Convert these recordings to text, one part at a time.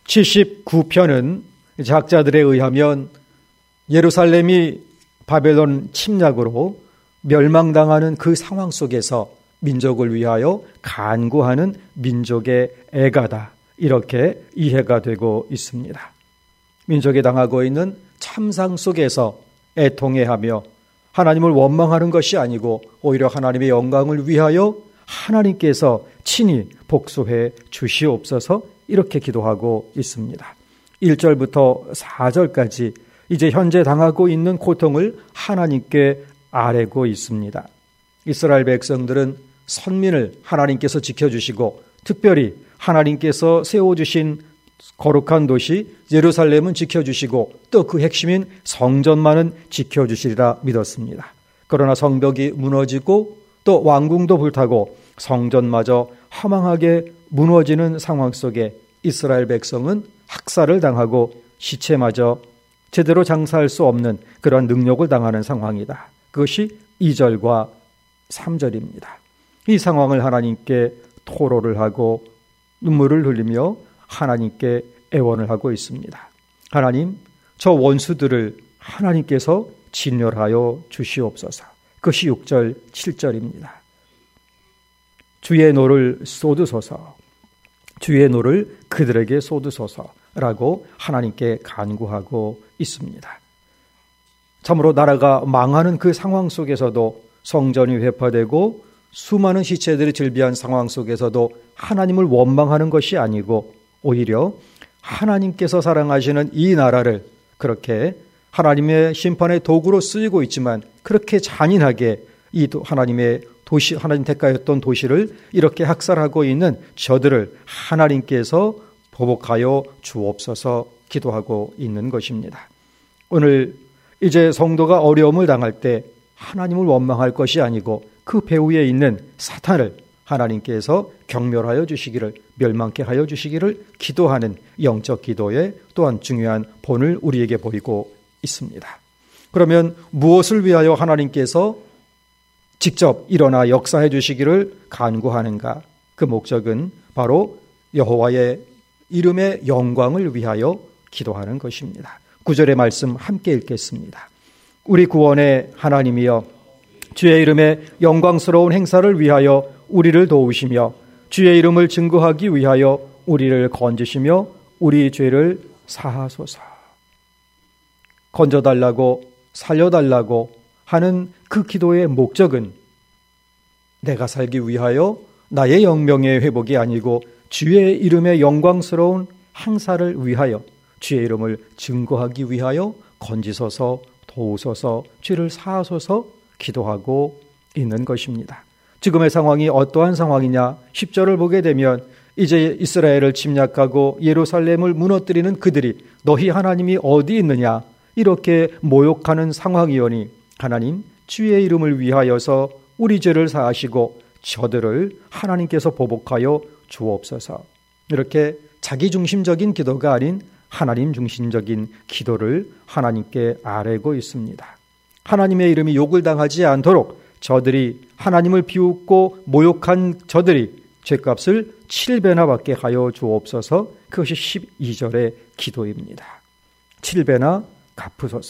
79편은 작자들에 의하면 예루살렘이 바벨론 침략으로 멸망당하는 그 상황 속에서 민족을 위하여 간구하는 민족의 애가다, 이렇게 이해가 되고 있습니다. 민족이 당하고 있는 참상 속에서 애통해하며 하나님을 원망하는 것이 아니고 오히려 하나님의 영광을 위하여 하나님께서 친히 복수해 주시옵소서, 이렇게 기도하고 있습니다. 1절부터 4절까지 이제 현재 당하고 있는 고통을 하나님께 아뢰고 있습니다. 이스라엘 백성들은 선민을 하나님께서 지켜주시고 특별히 하나님께서 세워주신 거룩한 도시 예루살렘은 지켜주시고 또 그 핵심인 성전만은 지켜주시리라 믿었습니다. 그러나 성벽이 무너지고 또 왕궁도 불타고 성전마저 허망하게 무너지는 상황 속에 이스라엘 백성은 학살을 당하고 시체마저 제대로 장사할 수 없는 그런 능력을 당하는 상황이다. 그것이 2절과 3절입니다. 이 상황을 하나님께 토로를 하고 눈물을 흘리며 하나님께 애원을 하고 있습니다. 하나님, 저 원수들을 하나님께서 진멸하여 주시옵소서. 그것이 6절, 7절입니다. 주의 노를 쏟으소서, 주의 노를 그들에게 쏟으소서라고 하나님께 간구하고 있습니다. 참으로 나라가 망하는 그 상황 속에서도 성전이 회파되고 수많은 시체들이 즐비한 상황 속에서도 하나님을 원망하는 것이 아니고 오히려 하나님께서 사랑하시는 이 나라를 그렇게 하나님의 심판의 도구로 쓰이고 있지만 그렇게 잔인하게 이 하나님의 도시, 하나님 대가였던 도시를 이렇게 학살하고 있는 저들을 하나님께서 보복하여 주옵소서 기도하고 있는 것입니다. 오늘 이제 성도가 어려움을 당할 때 하나님을 원망할 것이 아니고 그 배후에 있는 사탄을 하나님께서 경멸하여 주시기를, 멸망케 하여 주시기를 기도하는 영적 기도의 또한 중요한 본을 우리에게 보이고 있습니다. 그러면 무엇을 위하여 하나님께서 직접 일어나 역사해 주시기를 간구하는가? 그 목적은 바로 여호와의 이름의 영광을 위하여 기도하는 것입니다. 9절의 말씀 함께 읽겠습니다. 우리 구원의 하나님이여, 주의 이름의 영광스러운 행사를 위하여 우리를 도우시며 주의 이름을 증거하기 위하여 우리를 건지시며 우리 죄를 사하소서. 건져달라고, 살려달라고 하는 그 기도의 목적은 내가 살기 위하여 나의 영명의 회복이 아니고 주의 이름의 영광스러운 행사를 위하여 주의 이름을 증거하기 위하여 건지소서, 도우소서, 죄를 사하소서 기도하고 있는 것입니다. 지금의 상황이 어떠한 상황이냐? 10절을 보게 되면 이제 이스라엘을 침략하고 예루살렘을 무너뜨리는 그들이 너희 하나님이 어디 있느냐? 이렇게 모욕하는 상황이오니 하나님, 주의 이름을 위하여서 우리 죄를 사하시고 저들을 하나님께서 보복하여 주옵소서. 이렇게 자기중심적인 기도가 아닌 하나님 중심적인 기도를 하나님께 아뢰고 있습니다. 하나님의 이름이 욕을 당하지 않도록 저들이 하나님을 비웃고 모욕한 저들이 죄값을 7배나 받게 하여 주옵소서. 그것이 12절의 기도입니다. 7배나 갚으소서.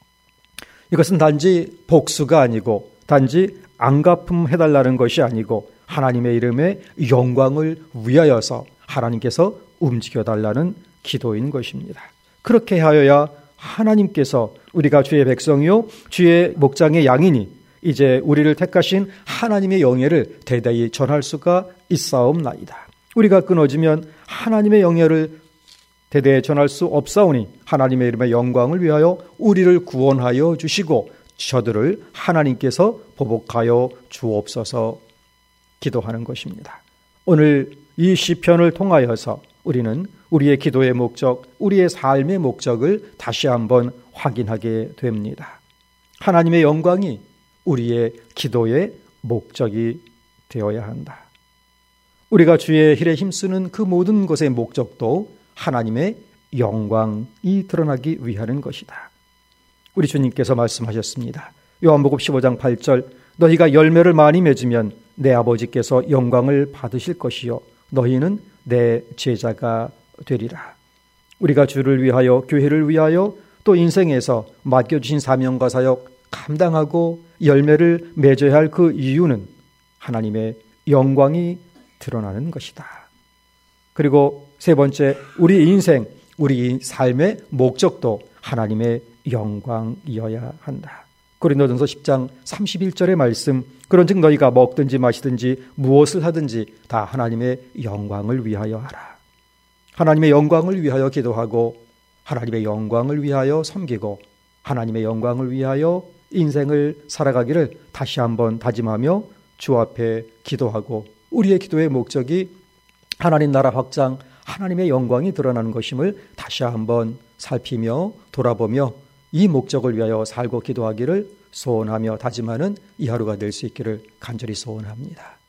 이것은 단지 복수가 아니고 단지 안갚음 해달라는 것이 아니고 하나님의 이름의 영광을 위하여서 하나님께서 움직여달라는 기도인 것입니다. 그렇게 하여야 하나님께서 우리가 주의 백성이요 주의 목장의 양이니 이제 우리를 택하신 하나님의 영예를 대대히 전할 수가 있사옵나이다. 우리가 끊어지면 하나님의 영예를 대대히 전할 수 없사오니 하나님의 이름의 영광을 위하여 우리를 구원하여 주시고 저들을 하나님께서 보복하여 주옵소서 기도하는 것입니다. 오늘 이 시편을 통하여서 우리는 우리의 기도의 목적, 우리의 삶의 목적을 다시 한번 확인하게 됩니다. 하나님의 영광이 우리의 기도의 목적이 되어야 한다. 우리가 주의 일에 힘쓰는 그 모든 것의 목적도 하나님의 영광이 드러나기 위하는 것이다. 우리 주님께서 말씀하셨습니다. 요한복음 15장 8절 너희가 열매를 많이 맺으면 내 아버지께서 영광을 받으실 것이요 너희는 내 제자가 되리라. 우리가 주를 위하여, 교회를 위하여, 또 인생에서 맡겨주신 사명과 사역 감당하고 열매를 맺어야 할 그 이유는 하나님의 영광이 드러나는 것이다. 그리고 세 번째, 우리 인생, 우리 삶의 목적도 하나님의 영광이어야 한다. 고린도전서 10장 31절의 말씀, 그런즉 너희가 먹든지 마시든지 무엇을 하든지 다 하나님의 영광을 위하여 하라. 하나님의 영광을 위하여 기도하고 하나님의 영광을 위하여 섬기고 하나님의 영광을 위하여 인생을 살아가기를 다시 한번 다짐하며 주 앞에 기도하고, 우리의 기도의 목적이 하나님 나라 확장, 하나님의 영광이 드러나는 것임을 다시 한번 살피며 돌아보며 이 목적을 위하여 살고 기도하기를 소원하며 다짐하는 이 하루가 될 수 있기를 간절히 소원합니다.